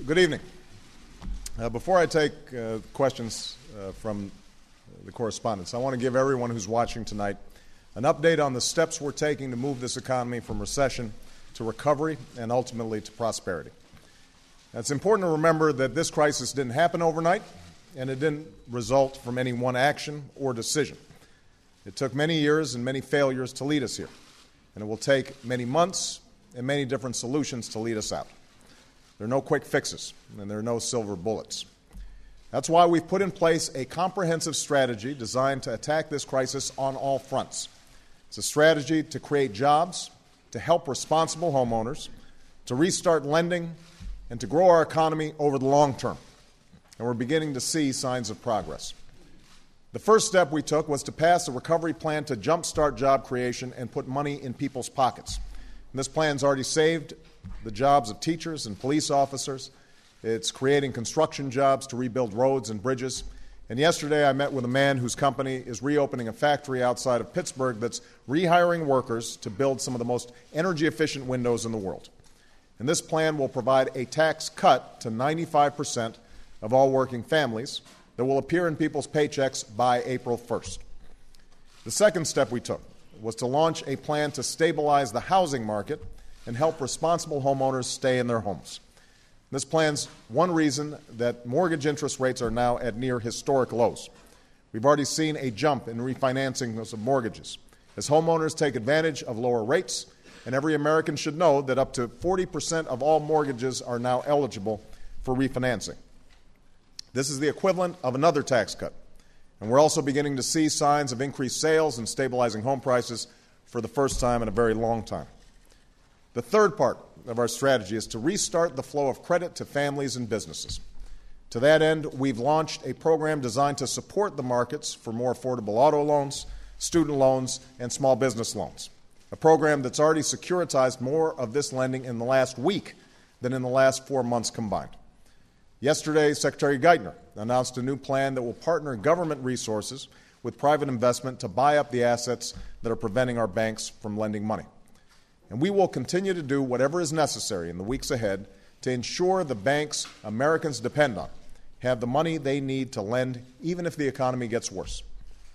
Good evening. Before I take questions from the correspondents, I want to give everyone who's watching tonight an update on the steps we're taking to move this economy from recession to recovery and ultimately to prosperity. Now, it's important to remember that this crisis didn't happen overnight, and it didn't result from any one action or decision. It took many years and many failures to lead us here, and it will take many months and many different solutions to lead us out. There are no quick fixes, and there are no silver bullets. That's why we've put in place a comprehensive strategy designed to attack this crisis on all fronts. It's a strategy to create jobs, to help responsible homeowners, to restart lending, and to grow our economy over the long term. And we're beginning to see signs of progress. The first step we took was to pass a recovery plan to jumpstart job creation and put money in people's pockets. And this plan's already saved the jobs of teachers and police officers. It's creating construction jobs to rebuild roads and bridges. And yesterday I met with a man whose company is reopening a factory outside of Pittsburgh that's rehiring workers to build some of the most energy-efficient windows in the world. And this plan will provide a tax cut to 95% of all working families that will appear in people's paychecks by April 1st. The second step we took was to launch a plan to stabilize the housing market and help responsible homeowners stay in their homes. This plan's one reason that mortgage interest rates are now at near historic lows. We've already seen a jump in refinancing of mortgages as homeowners take advantage of lower rates, and every American should know that up to 40% of all mortgages are now eligible for refinancing. This is the equivalent of another tax cut, and we're also beginning to see signs of increased sales and stabilizing home prices for the first time in a very long time. The third part of our strategy is to restart the flow of credit to families and businesses. To that end, we've launched a program designed to support the markets for more affordable auto loans, student loans, and small business loans, a program that's already securitized more of this lending in the last week than in the last 4 months combined. Yesterday, Secretary Geithner announced a new plan that will partner government resources with private investment to buy up the assets that are preventing our banks from lending money. And we will continue to do whatever is necessary in the weeks ahead to ensure the banks Americans depend on have the money they need to lend, even if the economy gets worse.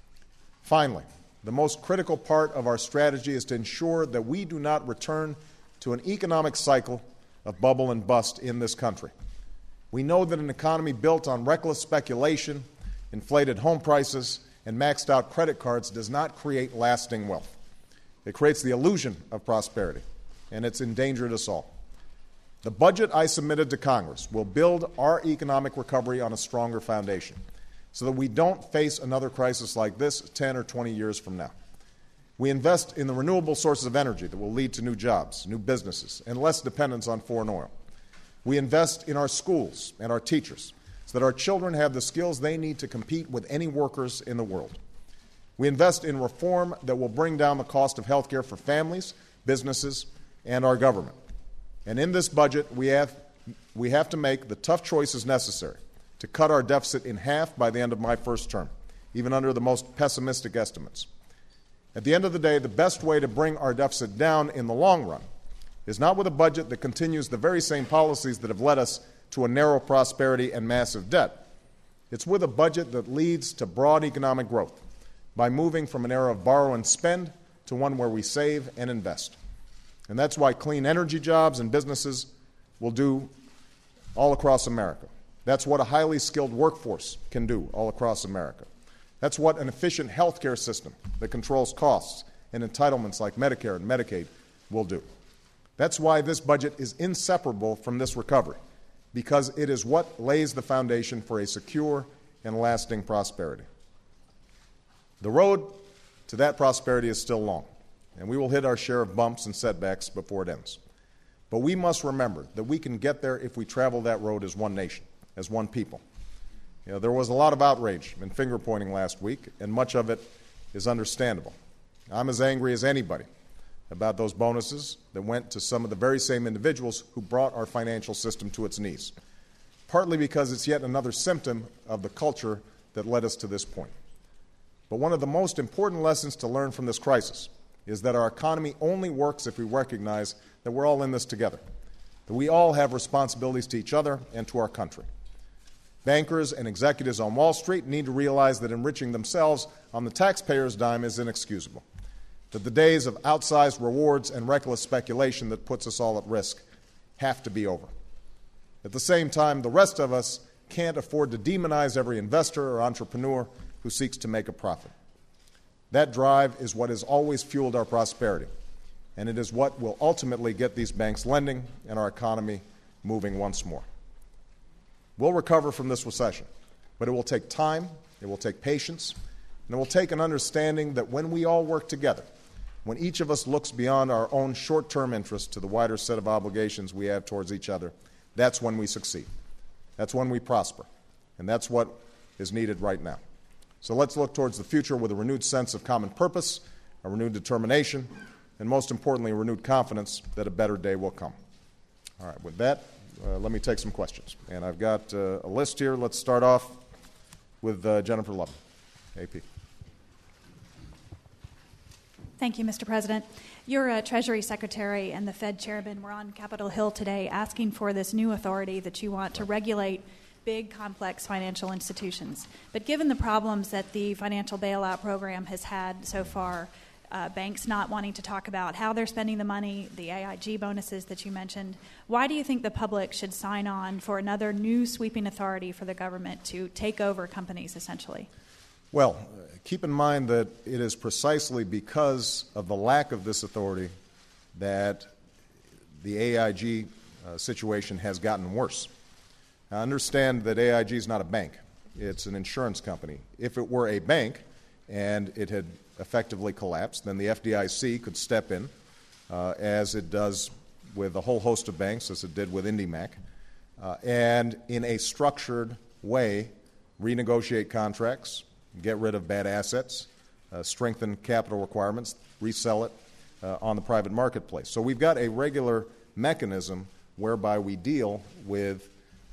Finally, the most critical part of our strategy is to ensure that we do not return to an economic cycle of bubble and bust in this country. We know that an economy built on reckless speculation, inflated home prices, and maxed out credit cards does not create lasting wealth. It creates the illusion of prosperity, and it's endangered us all. The budget I submitted to Congress will build our economic recovery on a stronger foundation so that we don't face another crisis like this 10 or 20 years from now. We invest in the renewable sources of energy that will lead to new jobs, new businesses, and less dependence on foreign oil. We invest in our schools and our teachers so that our children have the skills they need to compete with any workers in the world. We invest in reform that will bring down the cost of health care for families, businesses, and our government. And in this budget, we have to make the tough choices necessary to cut our deficit in half by the end of my first term, even under the most pessimistic estimates. At the end of the day, the best way to bring our deficit down in the long run is not with a budget that continues the very same policies that have led us to a narrow prosperity and massive debt. It's with a budget that leads to broad economic growth, by moving from an era of borrow and spend to one where we save and invest. And that's why clean energy jobs and businesses will do all across America. That's what a highly skilled workforce can do all across America. That's what an efficient health care system that controls costs and entitlements like Medicare and Medicaid will do. That's why this budget is inseparable from this recovery, because it is what lays the foundation for a secure and lasting prosperity. The road to that prosperity is still long, and we will hit our share of bumps and setbacks before it ends. But we must remember that we can get there if we travel that road as one nation, as one people. There was a lot of outrage and finger-pointing last week, and much of it is understandable. I'm as angry as anybody about those bonuses that went to some of the very same individuals who brought our financial system to its knees, partly because it's yet another symptom of the culture that led us to this point. But one of the most important lessons to learn from this crisis is that our economy only works if we recognize that we're all in this together, that we all have responsibilities to each other and to our country. Bankers and executives on Wall Street need to realize that enriching themselves on the taxpayer's dime is inexcusable, that the days of outsized rewards and reckless speculation that puts us all at risk have to be over. At the same time, the rest of us can't afford to demonize every investor or entrepreneur who seeks to make a profit. That drive is what has always fueled our prosperity, and it is what will ultimately get these banks lending and our economy moving once more. We'll recover from this recession, but it will take time, it will take patience, and it will take an understanding that when we all work together, when each of us looks beyond our own short-term interests to the wider set of obligations we have towards each other, that's when we succeed. That's when we prosper. And that's what is needed right now. So let's look towards the future with a renewed sense of common purpose, a renewed determination, and most importantly, a renewed confidence that a better day will come. All right, with that, let me take some questions. And I've got a list here. Let's start off with Jennifer Love, AP. Thank you, Mr. President. Your Treasury Secretary and the Fed Chairman were on Capitol Hill today asking for this new authority that you want to regulate big, complex financial institutions. But given the problems that the financial bailout program has had so far, banks not wanting to talk about how they're spending the money, the AIG bonuses that you mentioned, why do you think the public should sign on for another new sweeping authority for the government to take over companies, essentially? Well, keep in mind that it is precisely because of the lack of this authority that the AIG situation has gotten worse. Now, understand that AIG is not a bank. It's an insurance company. If it were a bank and it had effectively collapsed, then the FDIC could step in, as it does with a whole host of banks, as it did with IndyMac, and in a structured way renegotiate contracts, get rid of bad assets, strengthen capital requirements, resell it on the private marketplace. So we've got a regular mechanism whereby we deal with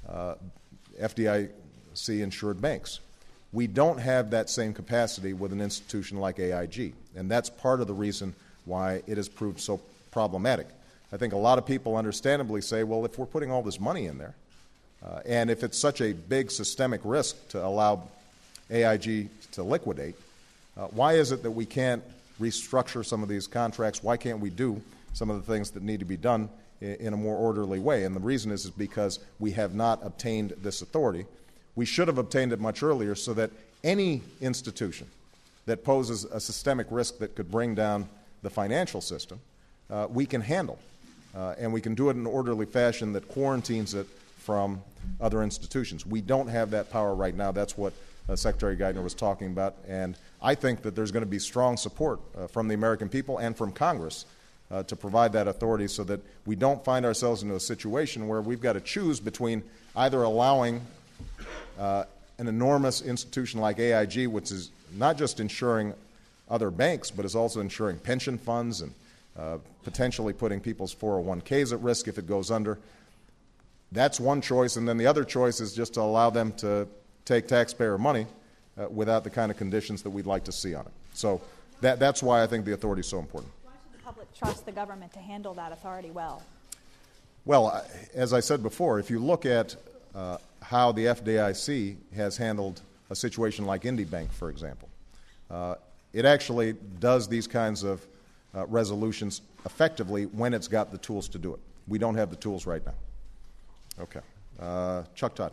FDIC-insured banks. We don't have that same capacity with an institution like AIG, and that's part of the reason why it has proved so problematic. I think a lot of people understandably say, well, if we're putting all this money in there, and if it's such a big systemic risk to allow AIG to liquidate, why is it that we can't restructure some of these contracts? Why can't we do some of the things that need to be done in a more orderly way? And the reason is because we have not obtained this authority. We should have obtained it much earlier so that any institution that poses a systemic risk that could bring down the financial system, we can handle. And we can do it in an orderly fashion that quarantines it from other institutions. We don't have that power right now. That's what Secretary Geithner was talking about. And I think that there's going to be strong support from the American people and from Congress to provide that authority so that we don't find ourselves into a situation where we've got to choose between either allowing an enormous institution like AIG, which is not just insuring other banks, but is also insuring pension funds and potentially putting people's 401ks at risk if it goes under. That's one choice, and then the other choice is just to allow them to take taxpayer money without the kind of conditions that we'd like to see on it. So that's why I think the authority is so important. Why should the public trust the government to handle that authority well? Well, as I said before, if you look at how the FDIC has handled a situation like IndyBank, for example, it actually does these kinds of resolutions effectively when it's got the tools to do it. We don't have the tools right now. Okay. Chuck Todd.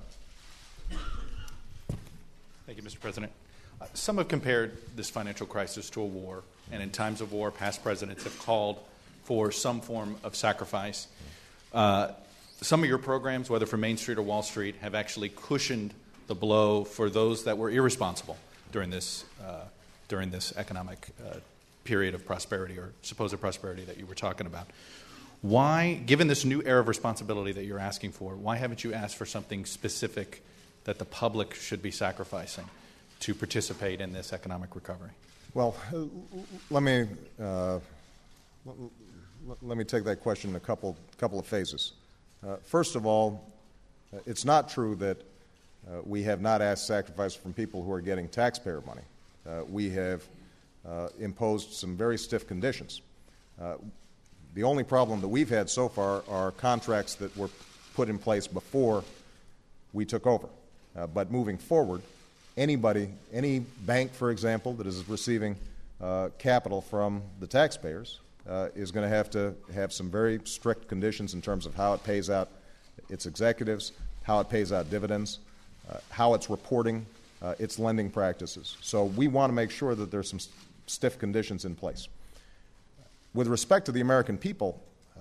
Thank you, Mr. President. Some have compared this financial crisis to a war, and in times of war, past presidents have called for some form of sacrifice. Some of your programs, whether from Main Street or Wall Street, have actually cushioned the blow for those that were irresponsible during this economic period of prosperity or supposed prosperity that you were talking about. Why, given this new era of responsibility that you're asking for, why haven't you asked for something specific that the public should be sacrificing to participate in this economic recovery? Well, let me take that question in a couple of phases. First of all, it's not true that we have not asked sacrifice from people who are getting taxpayer money. We have imposed some very stiff conditions. The only problem that we've had so far are contracts that were put in place before we took over. But moving forward, any bank, for example, that is receiving capital from the taxpayers is going to have some very strict conditions in terms of how it pays out its executives, how it pays out dividends, how it's reporting its lending practices. So we want to make sure that there's some stiff conditions in place. With respect to the American people,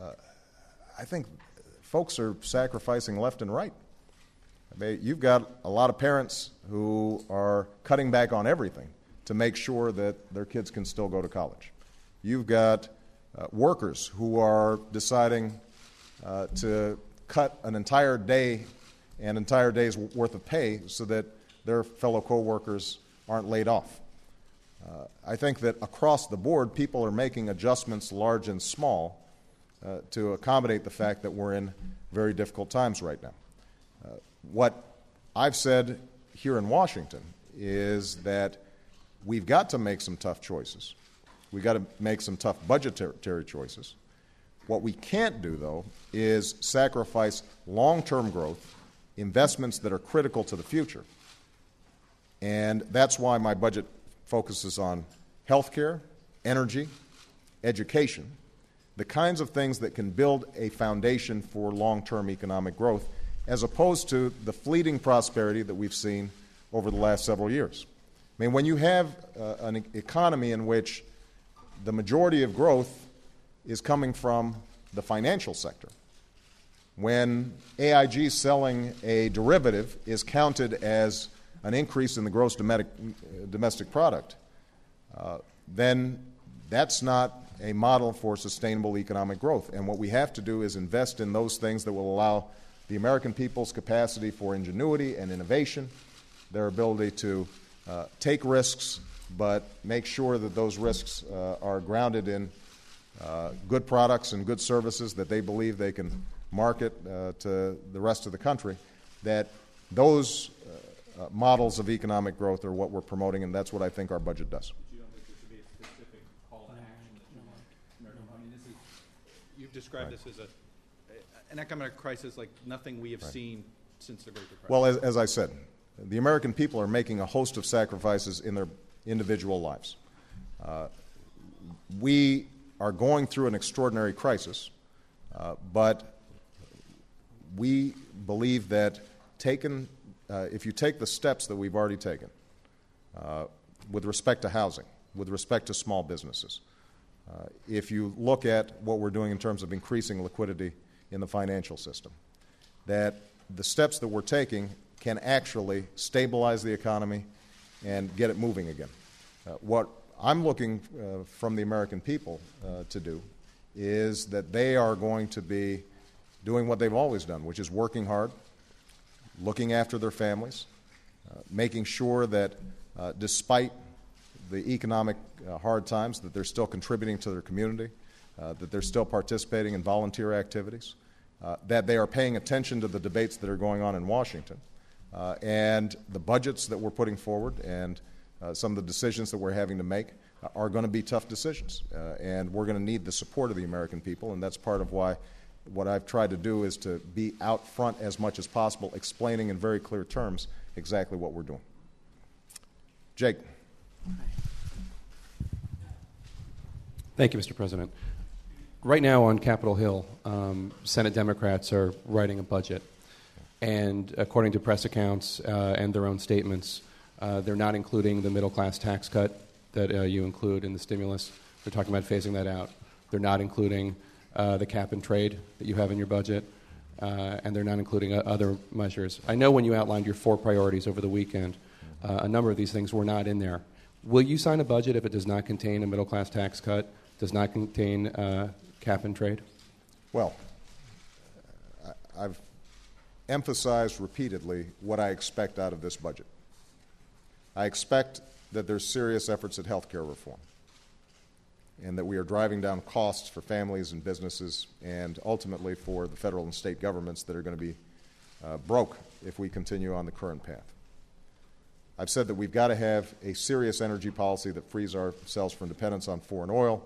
I think folks are sacrificing left and right. I mean, you've got a lot of parents who are cutting back on everything to make sure that their kids can still go to college. You've got workers who are deciding to cut an entire day and entire day's worth of pay so that their fellow co-workers aren't laid off. I think that across the board, people are making adjustments, large and small, to accommodate the fact that we're in very difficult times right now. What I've said here in Washington is that we've got to make some tough choices. We've got to make some tough budgetary choices. What we can't do, though, is sacrifice long-term growth, investments that are critical to the future. And that's why my budget focuses on health care, energy, education, the kinds of things that can build a foundation for long-term economic growth, as opposed to the fleeting prosperity that we've seen over the last several years. I mean, when you have an economy in which the majority of growth is coming from the financial sector, when AIG selling a derivative is counted as an increase in the gross domestic product, then that's not a model for sustainable economic growth. And what we have to do is invest in those things that will allow the American people's capacity for ingenuity and innovation, their ability to take risks, but make sure that those risks are grounded in good products and good services that they believe they can market to the rest of the country, that those models of economic growth are what we're promoting, and that's what I think our budget does. You don't think this would be a specific call to action that you want? I mean, you've described this as an economic crisis like nothing we have seen since the Great Depression. Well, as I said, the American people are making a host of sacrifices in their individual lives. We are going through an extraordinary crisis, but we believe that if you take the steps that we've already taken with respect to housing, with respect to small businesses, if you look at what we're doing in terms of increasing liquidity in the financial system, that the steps that we're taking can actually stabilize the economy and get it moving again. What I'm looking from the American people to do is that they are going to be doing what they've always done, which is working hard, looking after their families, making sure that despite the economic hard times, that they're still contributing to their community, that they're still participating in volunteer activities, that they are paying attention to the debates that are going on in Washington, and the budgets that we're putting forward and some of the decisions that we're having to make are going to be tough decisions. And we're going to need the support of the American people, and that's part of why what I've tried to do is to be out front as much as possible, explaining in very clear terms exactly what we're doing. Jake. Thank you, Mr. President. Right now on Capitol Hill, Senate Democrats are writing a budget. And according to press accounts and their own statements, they're not including the middle-class tax cut that you include in the stimulus. They're talking about phasing that out. They're not including the cap and trade that you have in your budget, and they're not including other measures. I know when you outlined your 4 priorities over the weekend, a number of these things were not in there. Will you sign a budget if it does not contain a middle-class tax cut, does not contain cap and trade? Well, I've emphasized repeatedly what I expect out of this budget. I expect that there's serious efforts at health care reform and that we are driving down costs for families and businesses and ultimately for the federal and state governments that are going to be broke if we continue on the current path. I've said that we've got to have a serious energy policy that frees ourselves from dependence on foreign oil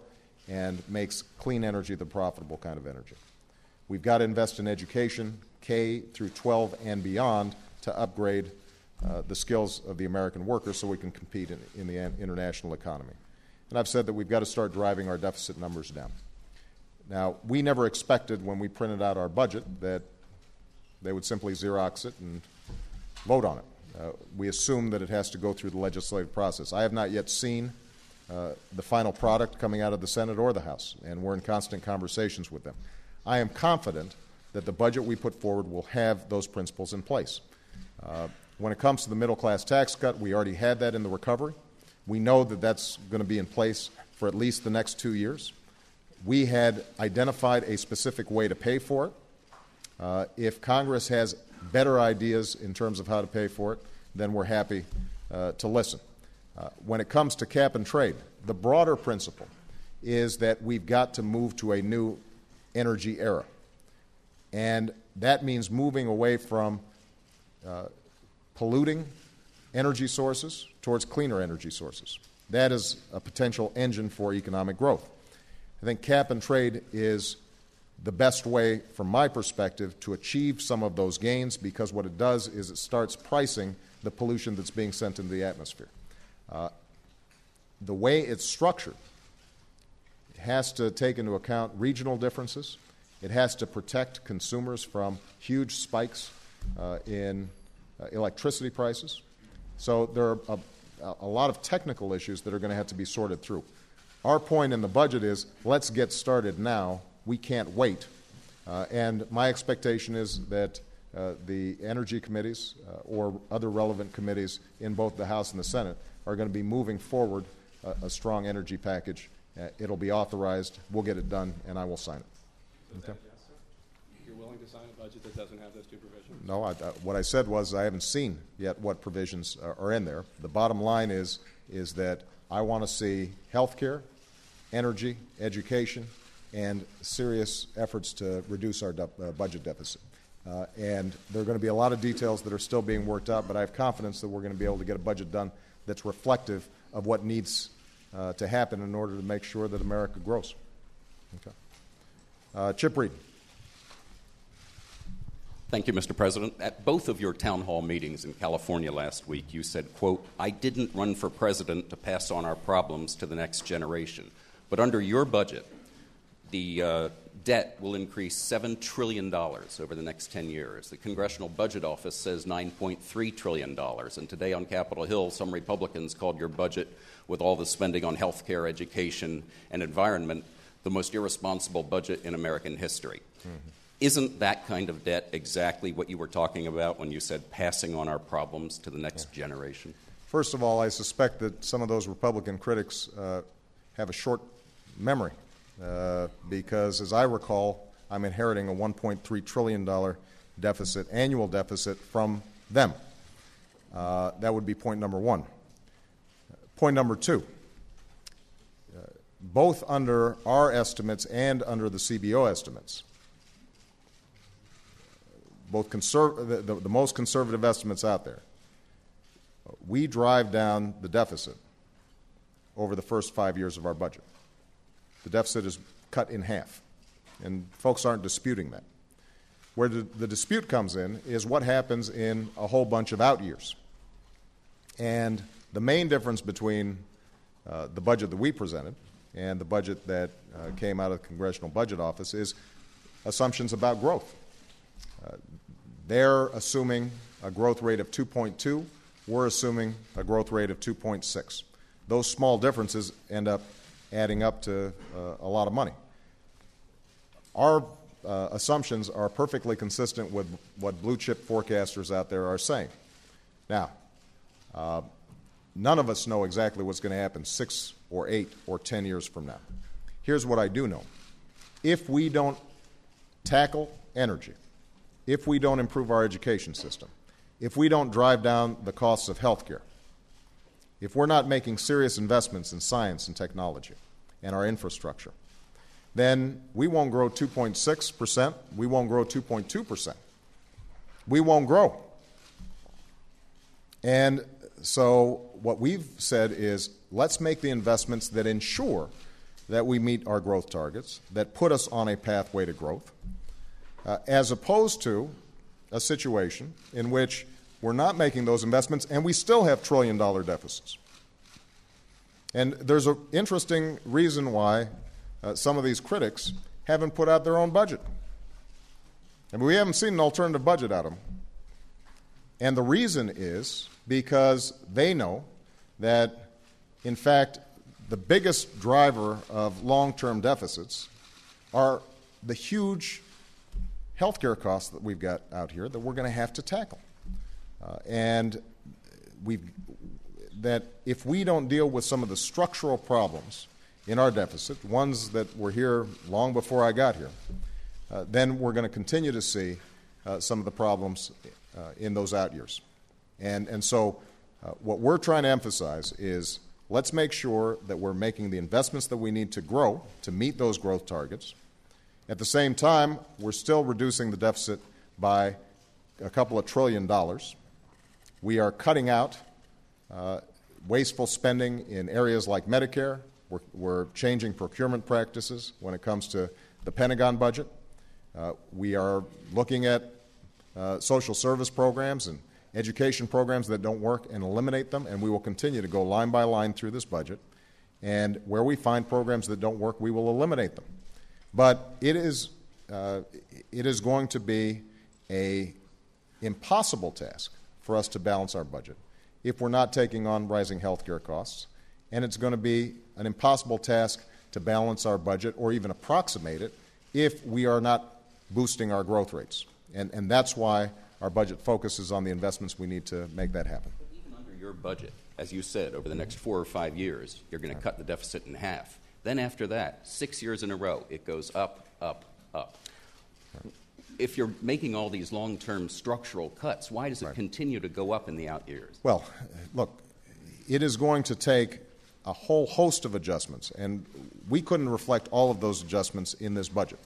and makes clean energy the profitable kind of energy. We've got to invest in education, K through 12 and beyond, to upgrade the skills of the American worker so we can compete in the international economy. And I've said that we've got to start driving our deficit numbers down. Now, we never expected when we printed out our budget that they would simply Xerox it and vote on it. We assume that it has to go through the legislative process. I have not yet seen the final product coming out of the Senate or the House, and we're in constant conversations with them. I am confident that the budget we put forward will have those principles in place. When it comes to the middle-class tax cut, we already had that in the recovery. We know that that's going to be in place for at least the next 2 years. We had identified a specific way to pay for it. If Congress has better ideas in terms of how to pay for it, then we're happy to listen. When it comes to cap and trade, the broader principle is that we've got to move to a new energy era. And that means moving away from polluting energy sources towards cleaner energy sources. That is a potential engine for economic growth. I think cap and trade is the best way, from my perspective, to achieve some of those gains, because what it does is it starts pricing the pollution that's being sent into the atmosphere. The way it's structured, it has to take into account regional differences. It has to protect consumers from huge spikes in electricity prices. So there are a lot of technical issues that are going to have to be sorted through. Our point in the budget is, let's get started now. We can't wait. And my expectation is that the energy committees or other relevant committees in both the House and the Senate are going to be moving forward a strong energy package. It'll be authorized. We'll get it done, and I will sign it. Okay? You're willing to sign a budget that doesn't have those two provisions? No, what I said was I haven't seen yet what provisions are in there. The bottom line is that I want to see health care, energy, education, and serious efforts to reduce our budget deficit. And there are going to be a lot of details that are still being worked out, but I have confidence that we're going to be able to get a budget done that's reflective of what needs to happen in order to make sure that America grows. Okay. Chip Reed. Thank you, Mr. President. At both of your town hall meetings in California last week, you said, quote, "I didn't run for president to pass on our problems to the next generation. But under your budget, the debt will increase $7 trillion over the next 10 years. The Congressional Budget Office says $9.3 trillion. And today on Capitol Hill, some Republicans called your budget, with all the spending on health care, education, and environment, the most irresponsible budget in American history. Mm-hmm. Isn't that kind of debt exactly what you were talking about when you said passing on our problems to the next generation? First of all, I suspect that some of those Republican critics have a short memory because, as I recall, I'm inheriting a $1.3 trillion deficit, annual deficit, from them. That would be point number one. Point number two, both under our estimates and under the CBO estimates, both the most conservative estimates out there, we drive down the deficit over the first 5 years of our budget. The deficit is cut in half, and folks aren't disputing that. Where the dispute comes in is what happens in a whole bunch of out years. And the main difference between the budget that we presented and the budget that came out of the Congressional Budget Office is assumptions about growth. They're assuming a growth rate of 2.2. We're assuming a growth rate of 2.6. Those small differences end up adding up to a lot of money. Our assumptions are perfectly consistent with what blue-chip forecasters out there are saying. Now, none of us know exactly what's going to happen 6 or 8 or 10 years from now. Here's what I do know. If we don't tackle energy, if we don't improve our education system, if we don't drive down the costs of health care, if we're not making serious investments in science and technology and our infrastructure, then we won't grow 2.6%, we won't grow 2.2%. We won't grow. And so what we've said is, let's make the investments that ensure that we meet our growth targets, that put us on a pathway to growth, as opposed to a situation in which we're not making those investments and we still have trillion-dollar deficits. And there's an interesting reason why some of these critics haven't put out their own budget. And we haven't seen an alternative budget out of them. And the reason is because they know that, in fact, the biggest driver of long-term deficits are the huge healthcare costs that we've got out here that we're going to have to tackle. And that if we don't deal with some of the structural problems in our deficit, ones that were here long before I got here, then we're going to continue to see some of the problems in those out years. And so what we're trying to emphasize is let's make sure that we're making the investments that we need to grow to meet those growth targets. At the same time, we're still reducing the deficit by a couple of $1 trillion. We are cutting out wasteful spending in areas like Medicare. We're changing procurement practices when it comes to the Pentagon budget. We are looking at social service programs and education programs that don't work and eliminate them, and we will continue to go line by line through this budget. And where we find programs that don't work, we will eliminate them. But it is going to be an impossible task for us to balance our budget if we're not taking on rising health care costs, and it's going to be an impossible task to balance our budget or even approximate it if we are not boosting our growth rates. And that's why our budget focuses on the investments we need to make that happen. But even under your budget, as you said, over the next 4 or 5 years, you're going to cut the deficit in half. Then after that, 6 years in a row, it goes up, up, up. If you're making all these long-term structural cuts, why does it continue to go up in the out years? Well, look, it is going to take a whole host of adjustments, and we couldn't reflect all of those adjustments in this budget.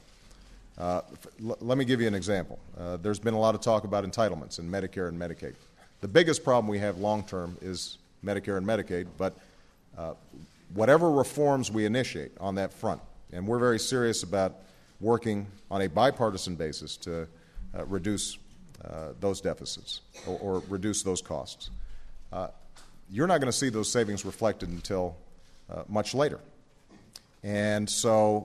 Let me give you an example. There's been a lot of talk about entitlements in Medicare and Medicaid. The biggest problem we have long-term is Medicare and Medicaid, but whatever reforms we initiate on that front, and we're very serious about working on a bipartisan basis to reduce those deficits or reduce those costs, you're not going to see those savings reflected until much later. And so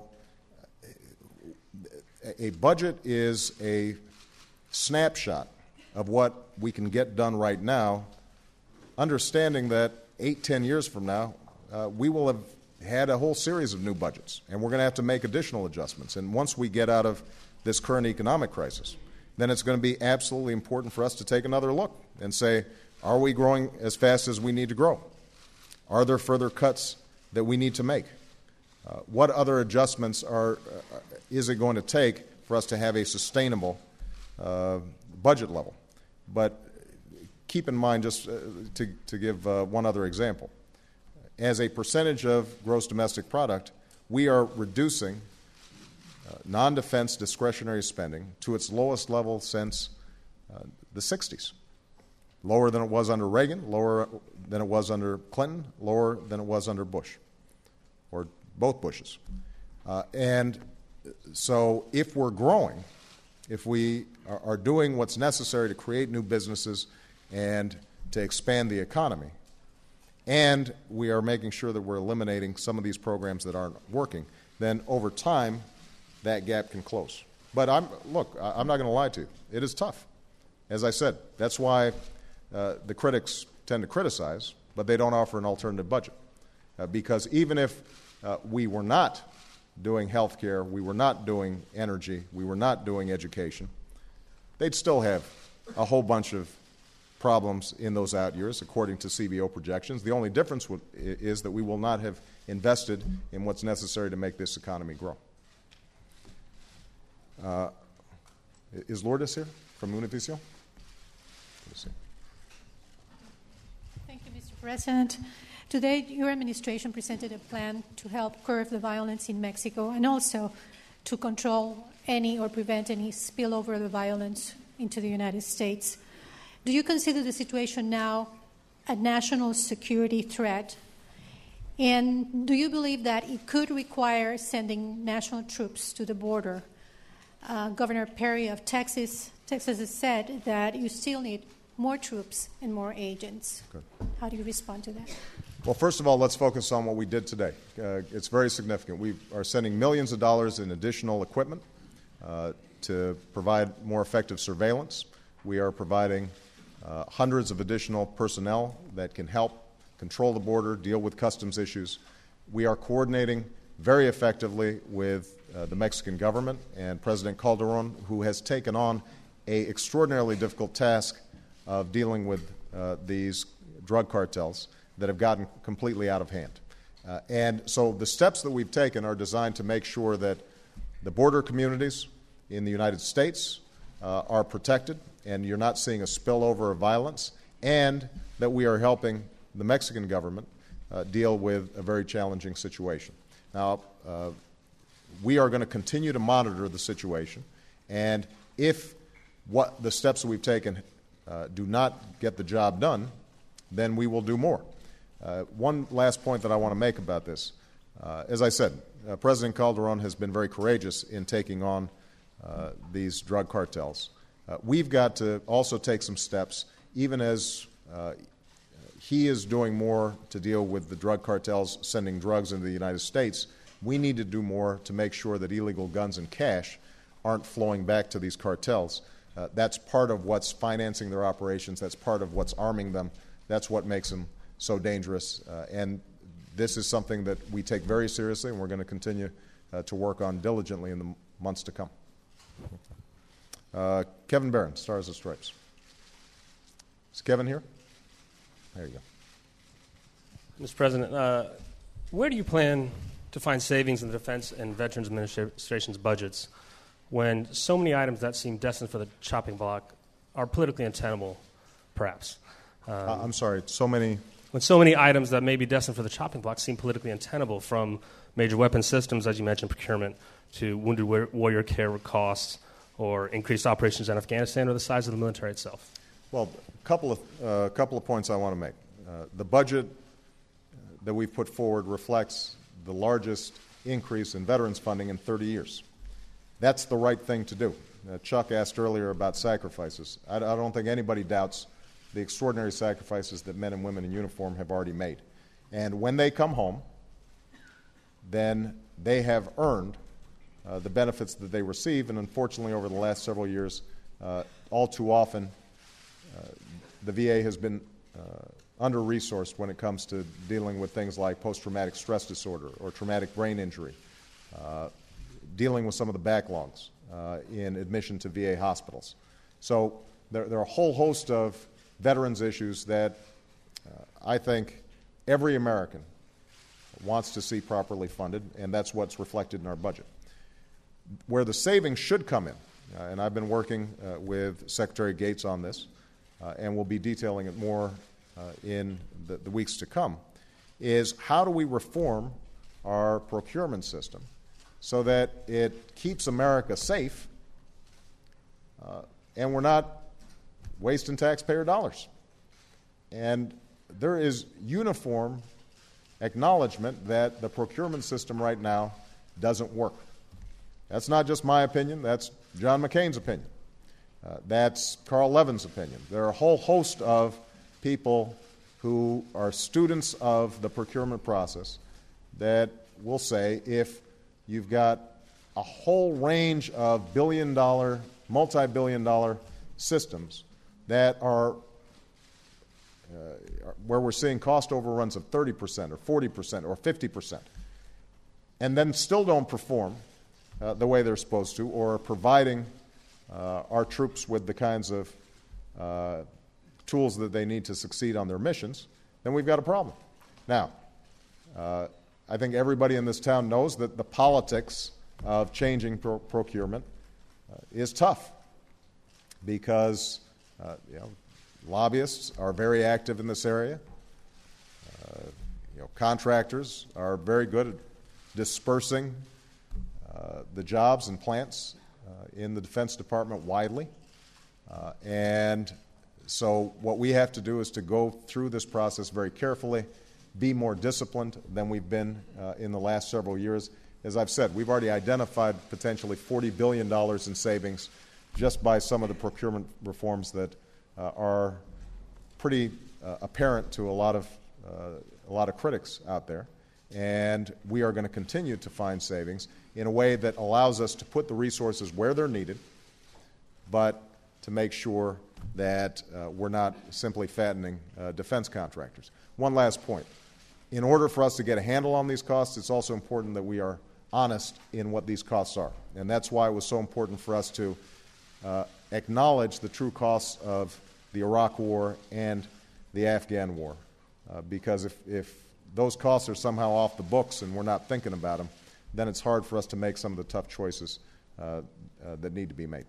a budget is a snapshot of what we can get done right now, understanding that 8-10 years from now, we will have had a whole series of new budgets, and we're going to have to make additional adjustments. And once we get out of this current economic crisis, then it's going to be absolutely important for us to take another look and say, are we growing as fast as we need to grow? Are there further cuts that we need to make? What other adjustments is it going to take for us to have a sustainable budget level? But keep in mind, just to give one other example, as a percentage of gross domestic product, we are reducing non-defense discretionary spending to its lowest level since the 60s. Lower than it was under Reagan, lower than it was under Clinton, lower than it was under Bush, or both Bushes. And so if we're growing, if we are doing what's necessary to create new businesses and to expand the economy, and we are making sure that we're eliminating some of these programs that aren't working, then over time, that gap can close. But I'm not going to lie to you. It is tough. As I said, that's why the critics tend to criticize, but they don't offer an alternative budget. Because even if we were not doing health care, we were not doing energy, we were not doing education, they'd still have a whole bunch of problems in those out years, according to CBO projections. The only difference is that we will not have invested in what's necessary to make this economy grow. Is Lourdes here from Univision? Thank you, Mr. President. Today, your administration presented a plan to help curb the violence in Mexico and also to control any or prevent any spillover of the violence into the United States. Do you consider the situation now a national security threat? And do you believe that it could require sending national troops to the border? Governor Perry of Texas has said that you still need more troops and more agents. Good. How do you respond to that? Well, first of all, let's focus on what we did today. It's very significant. We are sending millions of dollars in additional equipment to provide more effective surveillance. We are providing hundreds of additional personnel that can help control the border, deal with customs issues. We are coordinating very effectively with the Mexican government and President Calderon, who has taken on an extraordinarily difficult task of dealing with these drug cartels that have gotten completely out of hand. And so the steps that we've taken are designed to make sure that the border communities in the United States are protected and you're not seeing a spillover of violence, and that we are helping the Mexican government deal with a very challenging situation. Now, we are going to continue to monitor the situation, and if what the steps that we've taken do not get the job done, then we will do more. One last point that I want to make about this. As I said, President Calderon has been very courageous in taking on these drug cartels. We've got to also take some steps, even as he is doing more to deal with the drug cartels sending drugs into the United States. We need to do more to make sure that illegal guns and cash aren't flowing back to these cartels. That's part of what's financing their operations. That's part of what's arming them. That's what makes them so dangerous. And this is something that we take very seriously, and we're going to continue to work on diligently in the months to come. Kevin Barron, Stars and Stripes. Is Kevin here? There you go. Mr. President, where do you plan to find savings in the Defense and Veterans Administration's budgets when so many items that seem destined for the chopping block are politically untenable, perhaps? I'm sorry, so many... When so many items that may be destined for the chopping block seem politically untenable, from major weapon systems, as you mentioned, procurement, to wounded warrior care costs, or increased operations in Afghanistan, or the size of the military itself? Well, a couple of points I want to make. The budget that we've put forward reflects the largest increase in veterans funding in 30 years. That's the right thing to do. Chuck asked earlier about sacrifices. I don't think anybody doubts the extraordinary sacrifices that men and women in uniform have already made. And when they come home, then they have earned the benefits that they receive, and unfortunately over the last several years, all too often, the VA has been under-resourced when it comes to dealing with things like post-traumatic stress disorder or traumatic brain injury, dealing with some of the backlogs in admission to VA hospitals. So there are a whole host of veterans issues that I think every American wants to see properly funded, and that's what's reflected in our budget. Where the savings should come in, and I've been working with Secretary Gates on this, and we'll be detailing it more in the weeks to come, is how do we reform our procurement system so that it keeps America safe and we're not wasting taxpayer dollars. And there is uniform acknowledgement that the procurement system right now doesn't work. That's not just my opinion, that's John McCain's opinion. That's Carl Levin's opinion. There are a whole host of people who are students of the procurement process that will say if you've got a whole range of billion-dollar, multi-billion-dollar systems that are where we're seeing cost overruns of 30% or 40% or 50%, and then still don't perform the way they're supposed to, or providing our troops with the kinds of tools that they need to succeed on their missions, then we've got a problem. Now, I think everybody in this town knows that the politics of changing procurement is tough because lobbyists are very active in this area. Contractors are very good at dispersing the jobs and plants in the Defense Department widely. And so what we have to do is to go through this process very carefully be more disciplined than we've been in the last several years. As I've said, we've already identified potentially $40 billion in savings just by some of the procurement reforms that are pretty apparent to a lot of critics out there. And we are going to continue to find savings in a way that allows us to put the resources where they're needed, but to make sure that we're not simply fattening defense contractors. One last point. In order for us to get a handle on these costs, it's also important that we are honest in what these costs are. And that's why it was so important for us to acknowledge the true costs of the Iraq War and the Afghan War. Because if those costs are somehow off the books and we're not thinking about them, then it's hard for us to make some of the tough choices that need to be made.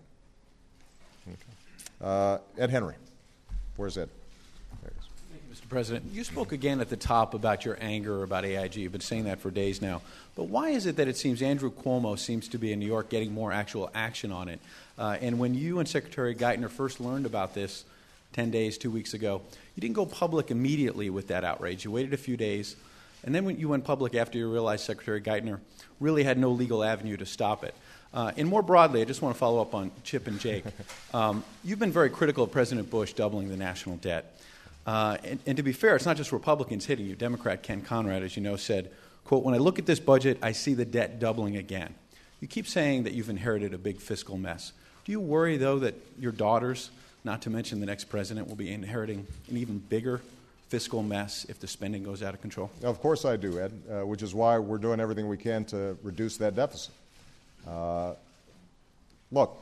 Okay. Ed Henry. Where's Ed? There he is. Thank you, Mr. President. You spoke again at the top about your anger about AIG. You've been saying that for days now. But why is it that it seems Andrew Cuomo seems to be in New York getting more actual action on it? And when you and Secretary Geithner first learned about this 10 days, 2 weeks ago, you didn't go public immediately with that outrage. You waited a few days. And then when you went public after you realized Secretary Geithner really had no legal avenue to stop it. And more broadly, I just want to follow up on Chip and Jake. You've been very critical of President Bush doubling the national debt. And to be fair, it's not just Republicans hitting you. Democrat Ken Conrad, as you know, said, quote, "When I look at this budget, I see the debt doubling again." You keep saying that you've inherited a big fiscal mess. Do you worry, though, that your daughters, not to mention the next president, will be inheriting an even bigger fiscal mess if the spending goes out of control? Of course I do, Ed, which is why we're doing everything we can to reduce that deficit. Look,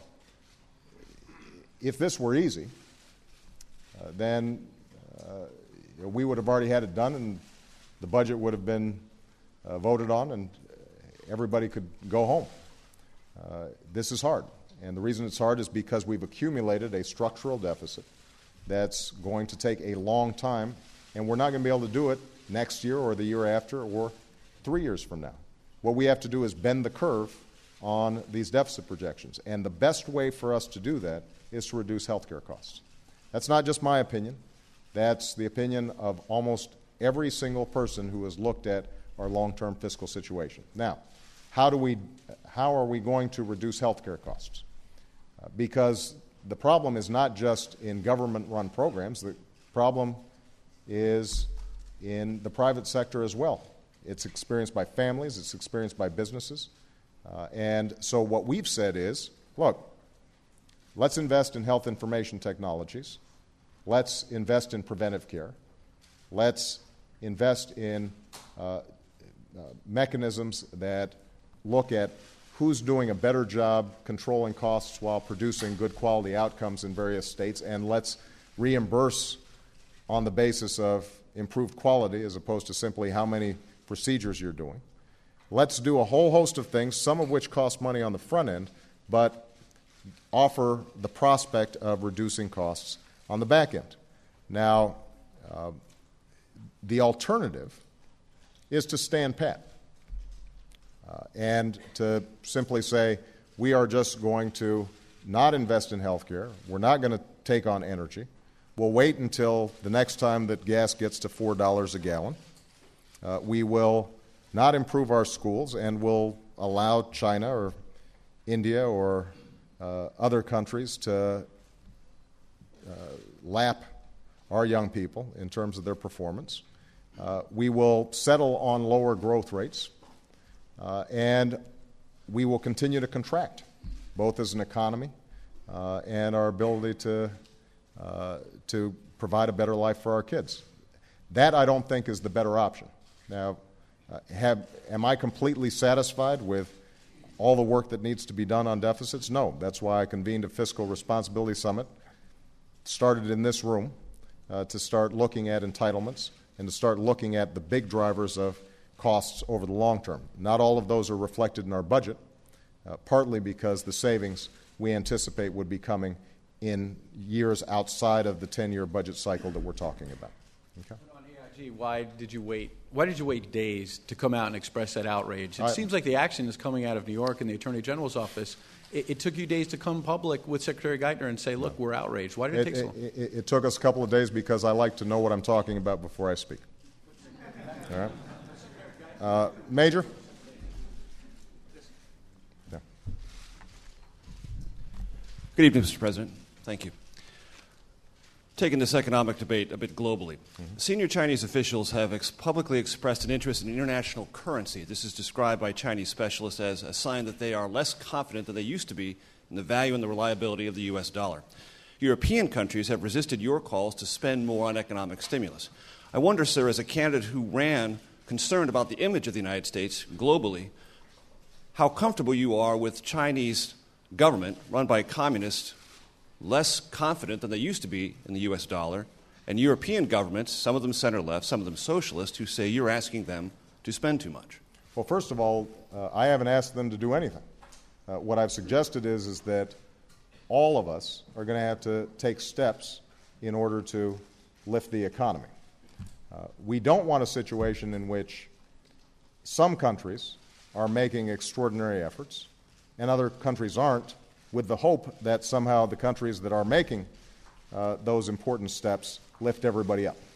if this were easy, then we would have already had it done and the budget would have been voted on and everybody could go home. This is hard. And the reason it's hard is because we've accumulated a structural deficit that's going to take a long time, and we're not going to be able to do it next year or the year after or 3 years from now. What we have to do is bend the curve on these deficit projections. And the best way for us to do that is to reduce health care costs. That's not just my opinion. That's the opinion of almost every single person who has looked at our long-term fiscal situation. Now, how are we going to reduce health care costs? Because the problem is not just in government-run programs. The problem is in the private sector as well. It's experienced by families. It's experienced by businesses. And so what we've said is, look, let's invest in health information technologies. Let's invest in preventive care. Let's invest in mechanisms that look at who's doing a better job controlling costs while producing good quality outcomes in various states, and let's reimburse on the basis of improved quality as opposed to simply how many procedures you're doing. Let's do a whole host of things, some of which cost money on the front end, but offer the prospect of reducing costs on the back end. Now, the alternative is to stand pat and to simply say, we are just going to not invest in health care. We're not going to take on energy. We'll wait until the next time that gas gets to $4 a gallon. We will not improve our schools, and we'll allow China or India or other countries to lap our young people in terms of their performance. We will settle on lower growth rates, and we will continue to contract, both as an economy and our ability to provide a better life for our kids. That, I don't think, is the better option. Now, am I completely satisfied with all the work that needs to be done on deficits? No. That's why I convened a Fiscal Responsibility Summit, started in this room, to start looking at entitlements and to start looking at the big drivers of costs over the long term. Not all of those are reflected in our budget, partly because the savings we anticipate would be coming in years outside of the 10-year budget cycle that we're talking about. Okay? On AIG, why did you wait days to come out and express that outrage? It seems like the action is coming out of New York and the Attorney General's office. It took you days to come public with Secretary Geithner and say, look, we're outraged. Why did it take so long? It took us a couple of days because I like to know what I'm talking about before I speak. All right. Major? Yeah. Good evening, Mr. President. Thank you. Taking this economic debate a bit globally, senior Chinese officials have publicly expressed an interest in international currency. This is described by Chinese specialists as a sign that they are less confident than they used to be in the value and the reliability of the U.S. dollar. European countries have resisted your calls to spend more on economic stimulus. I wonder, sir, as a candidate who ran concerned about the image of the United States globally, how comfortable you are with Chinese government run by communists less confident than they used to be in the U.S. dollar, and European governments, some of them center-left, some of them socialist, who say you're asking them to spend too much. Well, first of all, I haven't asked them to do anything. What I've suggested is that all of us are going to have to take steps in order to lift the economy. We don't want a situation in which some countries are making extraordinary efforts and other countries aren't, with the hope that somehow the countries that are making those important steps lift everybody up.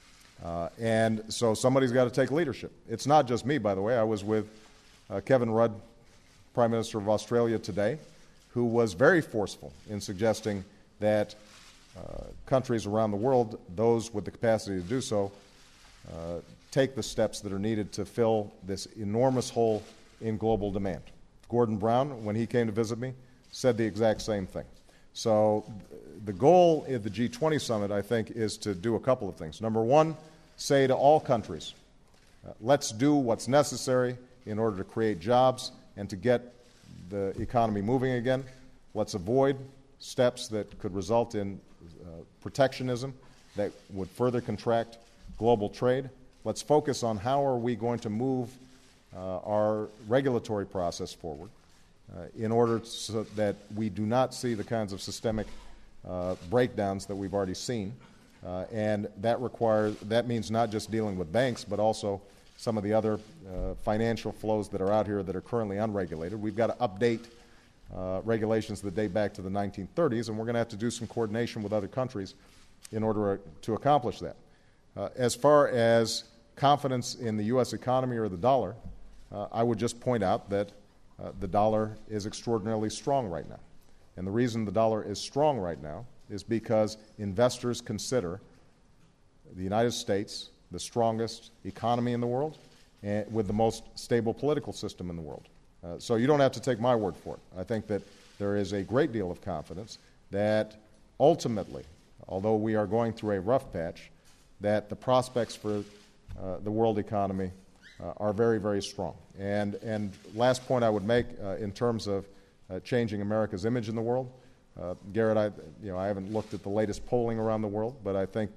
And so somebody's got to take leadership. It's not just me, by the way. I was with Kevin Rudd, Prime Minister of Australia, today, who was very forceful in suggesting that countries around the world, those with the capacity to do so, take the steps that are needed to fill this enormous hole in global demand. Gordon Brown, when he came to visit me, said the exact same thing. So the goal at the G20 summit, I think, is to do a couple of things. Number one, say to all countries, let's do what's necessary in order to create jobs and to get the economy moving again. Let's avoid steps that could result in protectionism that would further contract global trade. Let's focus on how are we going to move our regulatory process forward in order so that we do not see the kinds of systemic breakdowns that we've already seen. And that means not just dealing with banks, but also some of the other financial flows that are out here that are currently unregulated. We've got to update regulations that date back to the 1930s, and we're going to have to do some coordination with other countries in order to accomplish that. As far as confidence in the U.S. economy or the dollar, I would just point out that the dollar is extraordinarily strong right now. And the reason the dollar is strong right now is because investors consider the United States the strongest economy in the world and with the most stable political system in the world. So you don't have to take my word for it. I think that there is a great deal of confidence that ultimately, although we are going through a rough patch, that the prospects for the world economy are very, very strong. And last point I would make in terms of changing America's image in the world, Garrett, I haven't looked at the latest polling around the world, but I think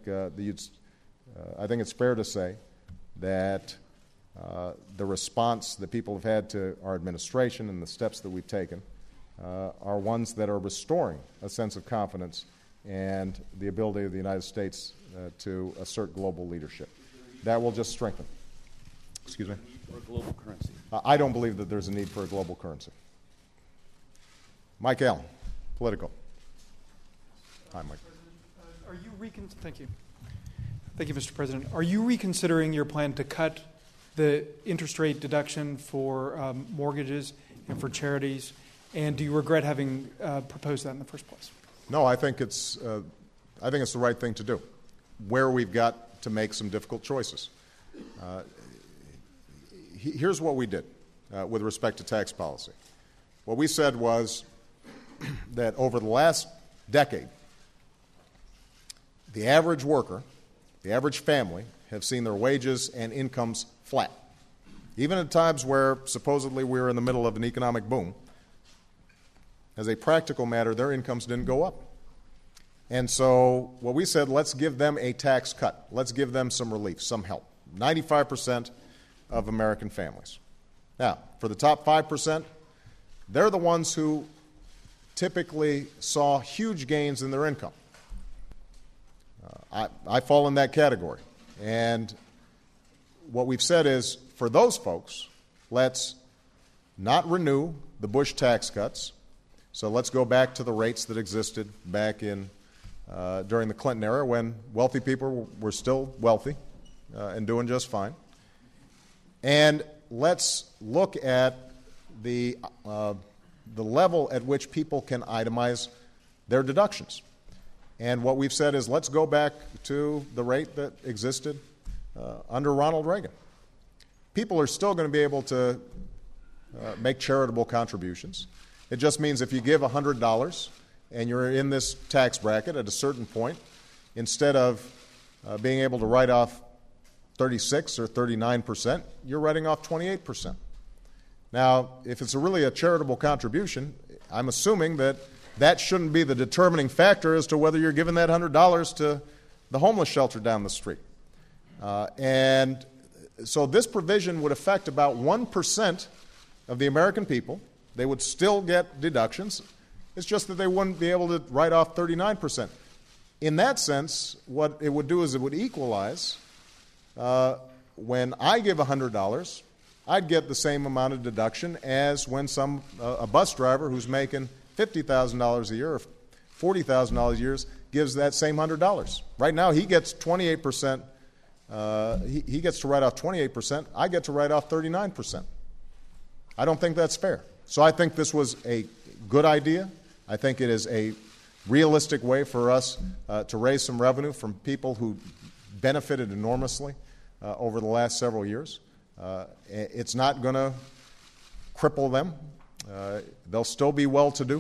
I think it's fair to say that the response that people have had to our administration and the steps that we've taken are ones that are restoring a sense of confidence and the ability of the United States to assert global leadership. That will just strengthen. Excuse me? For a global currency. I don't believe that there's a need for a global currency. Mike Allen, Politico. Hi, Mike. Thank you. Thank you, Mr. President. Are you reconsidering your plan to cut the interest rate deduction for mortgages and for charities? And do you regret having proposed that in the first place? No, I think it's the right thing to do, where we've got to make some difficult choices. Here's what we did with respect to tax policy. What we said was that over the last decade, the average worker, the average family, have seen their wages and incomes flat. Even at times where supposedly we were in the middle of an economic boom, as a practical matter, their incomes didn't go up. And so what we said, let's give them a tax cut. Let's give them some relief, some help. 95% of American families. Now, for the top 5%, they're the ones who typically saw huge gains in their income. I fall in that category. And what we've said is, for those folks, let's not renew the Bush tax cuts. So let's go back to the rates that existed back in during the Clinton era when wealthy people were still wealthy and doing just fine. And let's look at the level at which people can itemize their deductions. And what we've said is let's go back to the rate that existed under Ronald Reagan. People are still going to be able to make charitable contributions. It just means if you give $100 and you're in this tax bracket at a certain point, instead of being able to write off 36 or 39%, you're writing off 28%. Now, if it's really a charitable contribution, I'm assuming that that shouldn't be the determining factor as to whether you're giving that $100 to the homeless shelter down the street. And so this provision would affect about 1% of the American people. They would still get deductions. It's just that they wouldn't be able to write off 39%. In that sense, what it would do is it would equalize. When I give $100, I'd get the same amount of deduction as when a bus driver who's making $50,000 a year or $40,000 a year gives that same $100. Right now, he gets 28%. He gets to write off 28%. I get to write off 39%. I don't think that's fair. So I think this was a good idea. I think it is a realistic way for us to raise some revenue from people who benefited enormously over the last several years. It's not going to cripple them. They'll still be well-to-do.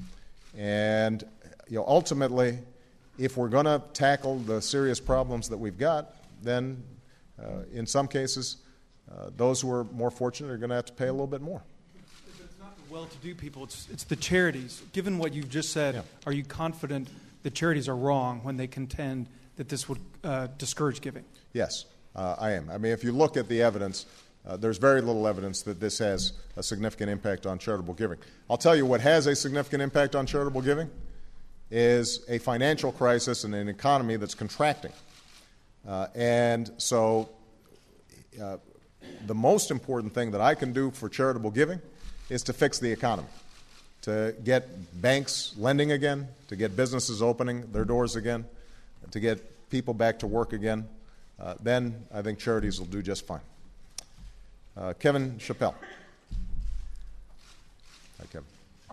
And ultimately, if we're going to tackle the serious problems that we've got, then in some cases, those who are more fortunate are going to have to pay a little bit more. It's not the well-to-do people, it's the charities. Given what you've just said, Are you confident the charities are wrong when they contend that this would discourage giving? Yes, I am. I mean, if you look at the evidence, there's very little evidence that this has a significant impact on charitable giving. I'll tell you what has a significant impact on charitable giving is a financial crisis and an economy that's contracting. And so the most important thing that I can do for charitable giving is to fix the economy, to get banks lending again, to get businesses opening their doors again, to get people back to work again. Then I think charities will do just fine. Kevin Chappelle. Hi, Kevin.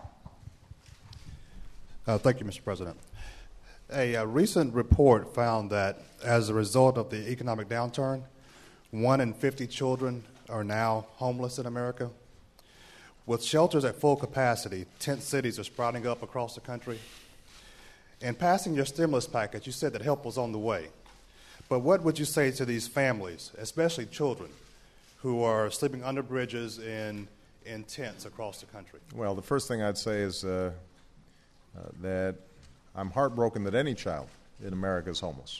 Thank you, Mr. President. A recent report found that as a result of the economic downturn, 1 in 50 children are now homeless in America. With shelters at full capacity, tent cities are sprouting up across the country. In passing your stimulus package, you said that help was on the way. But what would you say to these families, especially children, who are sleeping under bridges in tents across the country? Well, the first thing I'd say is that I'm heartbroken that any child in America is homeless.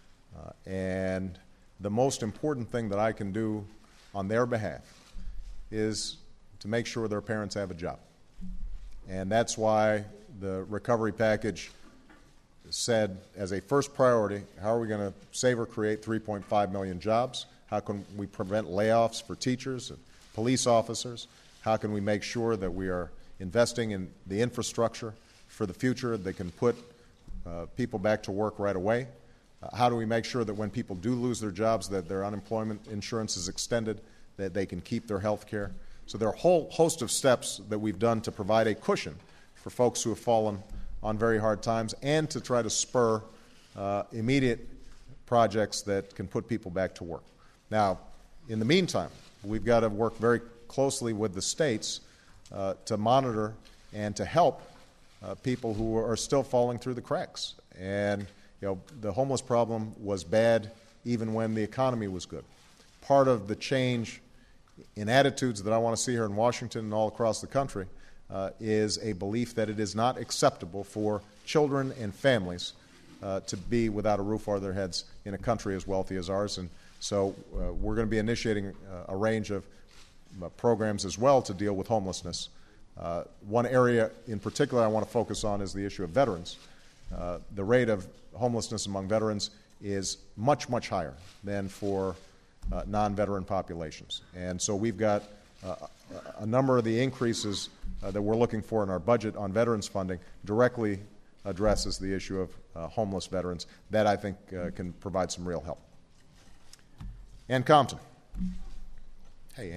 And the most important thing that I can do on their behalf is to make sure their parents have a job. And that's why the recovery package said as a first priority, how are we going to save or create 3.5 million jobs? How can we prevent layoffs for teachers and police officers? How can we make sure that we are investing in the infrastructure for the future that can put people back to work right away? How do we make sure that when people do lose their jobs that their unemployment insurance is extended, that they can keep their health care? So there are a whole host of steps that we've done to provide a cushion for folks who have fallen on very hard times and to try to spur immediate projects that can put people back to work. Now, in the meantime, we've got to work very closely with the states to monitor and to help people who are still falling through the cracks. And the homeless problem was bad even when the economy was good. Part of the change in attitudes that I want to see here in Washington and all across the country is a belief that it is not acceptable for children and families to be without a roof over their heads in a country as wealthy as ours. And so we're going to be initiating a range of programs as well to deal with homelessness. One area in particular I want to focus on is the issue of veterans. The rate of homelessness among veterans is much, much higher than for non-veteran populations. And so we've got a number of the increases that we're looking for in our budget on veterans funding directly addresses the issue of homeless veterans. That, I think, can provide some real help. Ann Compton. Hey,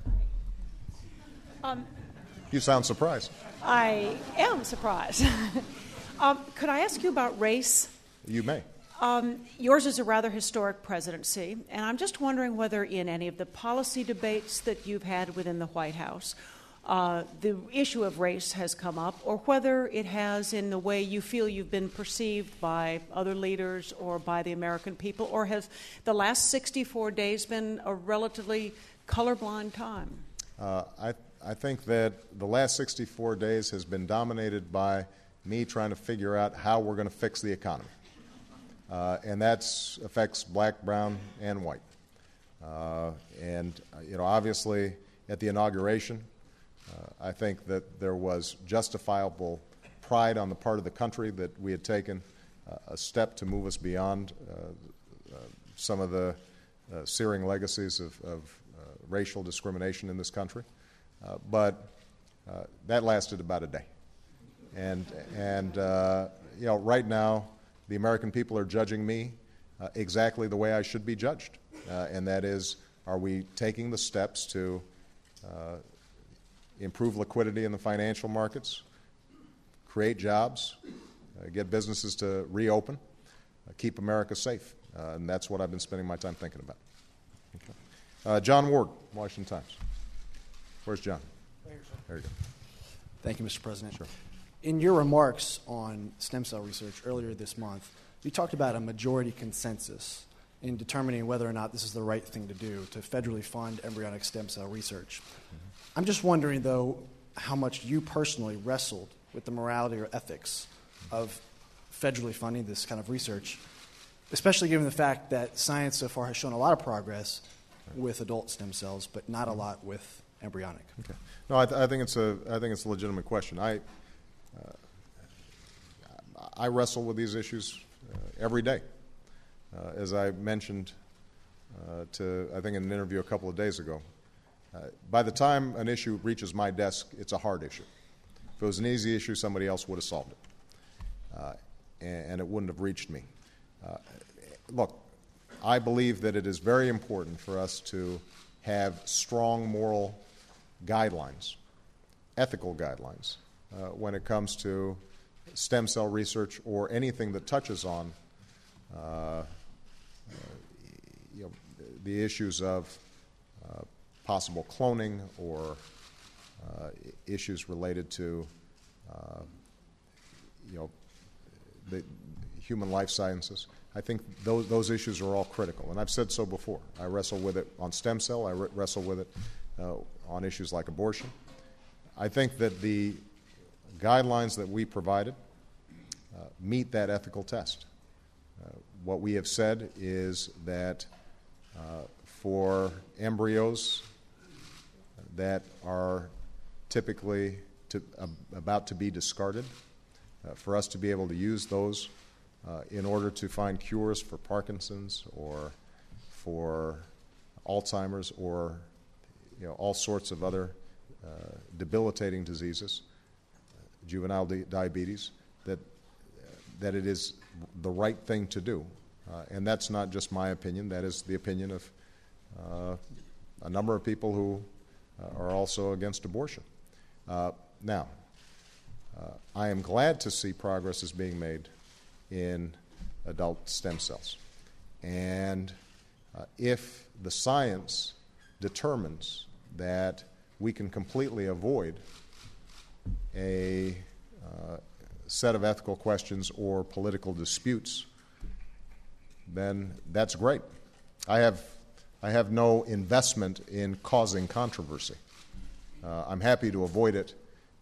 Ann. You sound surprised. I am surprised. Could I ask you about race? You may. Yours is a rather historic presidency, and I'm just wondering whether in any of the policy debates that you've had within the White House, the issue of race has come up, or whether it has in the way you feel you've been perceived by other leaders or by the American people, or has the last 64 days been a relatively colorblind time? I think that the last 64 days has been dominated by me trying to figure out how we're going to fix the economy. And that affects black, brown, and white. Obviously, at the inauguration, I think that there was justifiable pride on the part of the country that we had taken a step to move us beyond some of the searing legacies of racial discrimination in this country. But that lasted about a day. And right now, the American people are judging me exactly the way I should be judged, and that is, are we taking the steps to improve liquidity in the financial markets, create jobs, get businesses to reopen, keep America safe? And that's what I've been spending my time thinking about. Okay. John Ward, Washington Times. Where's John? There you go. Thank you, Mr. President. Sure. In your remarks on stem cell research earlier this month, you talked about a majority consensus in determining whether or not this is the right thing to do, to federally fund embryonic stem cell research. I'm just wondering, though, how much you personally wrestled with the morality or ethics of federally funding this kind of research, especially given the fact that science so far has shown a lot of progress with adult stem cells, but not a lot with embryonic. Okay. No, I think it's a legitimate question. I wrestle with these issues every day. As I mentioned I think in an interview a couple of days ago, by the time an issue reaches my desk, it's a hard issue. If it was an easy issue, somebody else would have solved it, and it wouldn't have reached me. Look, I believe that it is very important for us to have strong moral guidelines, ethical guidelines, when it comes to stem cell research or anything that touches on the issues of possible cloning or issues related to the human life sciences. I think those issues are all critical, and I've said so before. I wrestle with it on stem cell. I wrestle with it on issues like abortion. I think that the guidelines that we provided meet that ethical test. What we have said is that for embryos that are typically about to be discarded, for us to be able to use those in order to find cures for Parkinson's or for Alzheimer's or all sorts of other debilitating diseases, juvenile diabetes, that it is the right thing to do. And that's not just my opinion. That is the opinion of a number of people who are also against abortion. Now, I am glad to see progress is being made in adult stem cells. And if the science determines that we can completely avoid a set of ethical questions or political disputes, then that's great. I have no investment in causing controversy. I'm happy to avoid it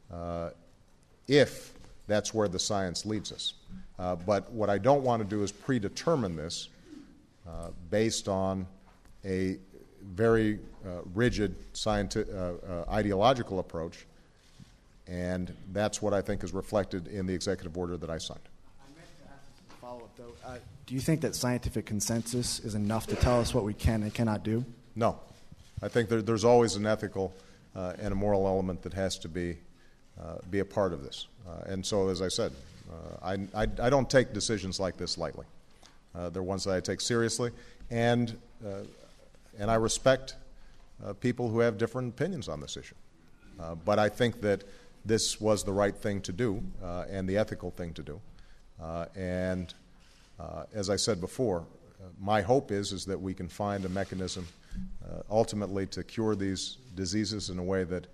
if that's where the science leads us. But what I don't want to do is predetermine this based on a very rigid ideological approach, and that's what I think is reflected in the executive order that I signed. I meant to ask a follow-up, though. Do you think that scientific consensus is enough to tell us what we can and cannot do? No. I think there's always an ethical and a moral element that has to be a part of this. And so, as I said, I don't take decisions like this lightly. They're ones that I take seriously, and I respect people who have different opinions on this issue. But I think that this was the right thing to do and the ethical thing to do. And as I said before, my hope is that we can find a mechanism ultimately to cure these diseases in a way that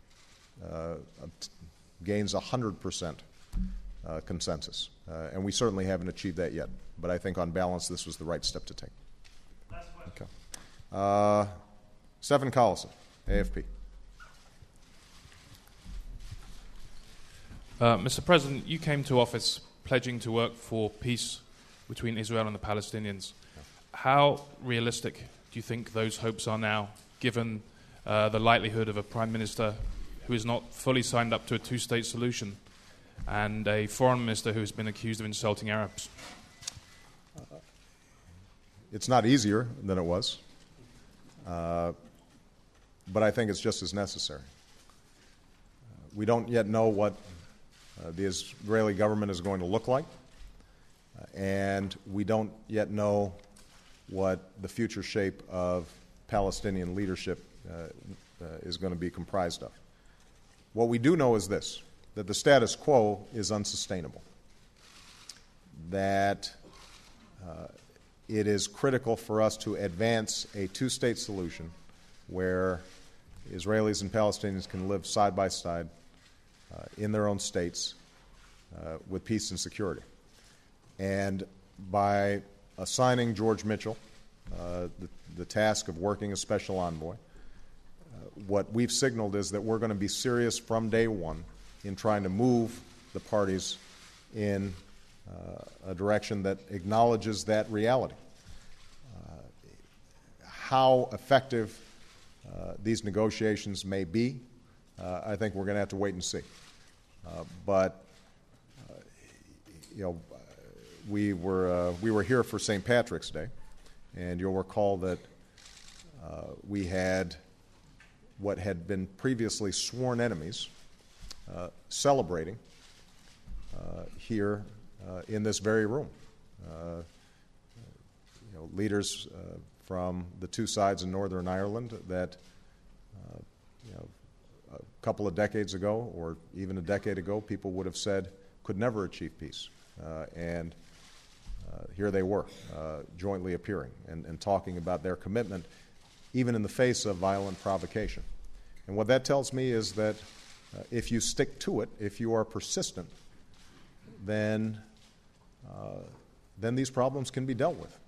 gains 100% consensus. And we certainly haven't achieved that yet. But I think on balance, this was the right step to take. Okay. Stephen Collison, AFP. Mr. President, you came to office pledging to work for peace between Israel and the Palestinians. How realistic do you think those hopes are now, given the likelihood of a prime minister who is not fully signed up to a two-state solution and a foreign minister who has been accused of insulting Arabs? It's not easier than it was, but I think it's just as necessary. We don't yet know what the Israeli government is going to look like, and we don't yet know what the future shape of Palestinian leadership is going to be comprised of. What we do know is this, that the status quo is unsustainable, that it is critical for us to advance a two-state solution where Israelis and Palestinians can live side by side in their own states with peace and security. And by assigning George Mitchell the task of working as special envoy, what we've signaled is that we're going to be serious from day one in trying to move the parties in a direction that acknowledges that reality. How effective these negotiations may be, I think we're going to have to wait and see. But we were here for St. Patrick's Day, and you'll recall that we had what had been previously sworn enemies celebrating here in this very room. Leaders from the two sides in Northern Ireland that a couple of decades ago, or even a decade ago, people would have said could never achieve peace. And here they were, jointly appearing and talking about their commitment, even in the face of violent provocation. And what that tells me is that if you stick to it, if you are persistent, then these problems can be dealt with.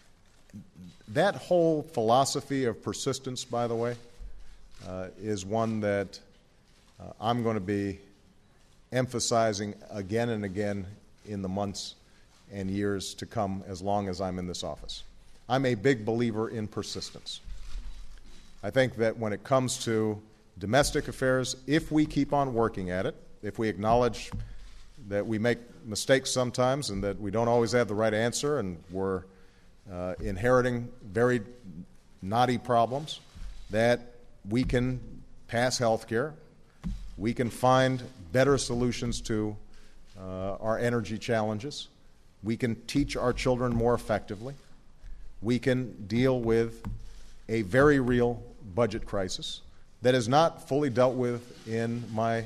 That whole philosophy of persistence, by the way, is one that I'm going to be emphasizing again and again in the months and years to come as long as I'm in this office. I'm a big believer in persistence. I think that when it comes to domestic affairs, if we keep on working at it, if we acknowledge that we make mistakes sometimes and that we don't always have the right answer and we're inheriting very knotty problems, that we can pass health care, we can find better solutions to our energy challenges, we can teach our children more effectively, we can deal with a very real budget crisis that is not fully dealt with in my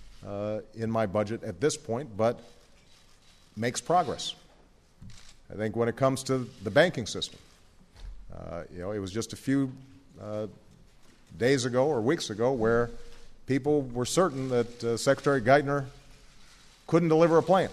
budget at this point, but makes progress. I think when it comes to the banking system, it was just a few days ago or weeks ago where people were certain that Secretary Geithner couldn't deliver a plan.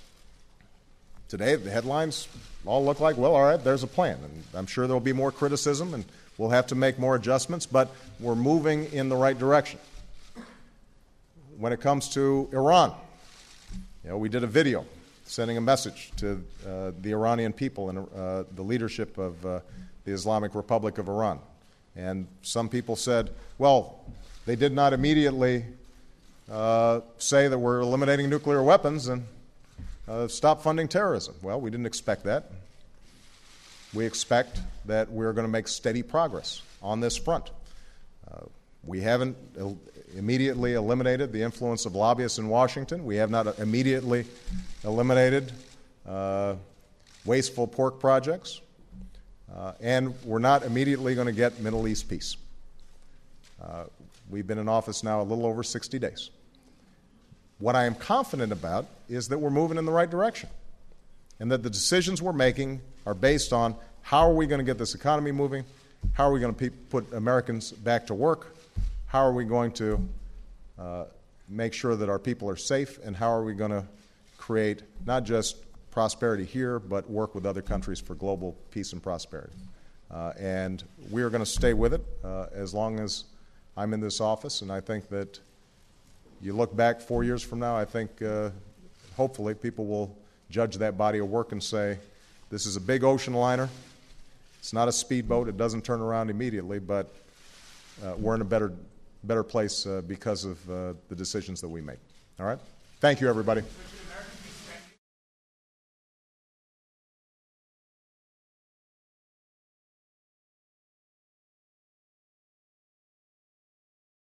Today, the headlines all look like, well, all right, there's a plan. And I'm sure there will be more criticism and we'll have to make more adjustments, but we're moving in the right direction. When it comes to Iran, we did a video sending a message to the Iranian people and the leadership of the Islamic Republic of Iran. And some people said, well, they did not immediately say that we're eliminating nuclear weapons and stop funding terrorism. Well, we didn't expect that. We expect that we're going to make steady progress on this front. We haven't immediately eliminated the influence of lobbyists in Washington. We have not immediately eliminated wasteful pork projects. And we're not immediately going to get Middle East peace. We've been in office now a little over 60 days. What I am confident about is that we're moving in the right direction and that the decisions we're making are based on how are we going to get this economy moving, how are we going to put Americans back to work, how are we going to make sure that our people are safe, and how are we going to create not just prosperity here, but work with other countries for global peace and prosperity. And we are going to stay with it as long as I'm in this office, and I think that you look back 4 years from now, I think hopefully people will judge that body of work and say, this is a big ocean liner, it's not a speedboat, it doesn't turn around immediately, but we're in a better place because of the decisions that we make. All right? Thank you, everybody.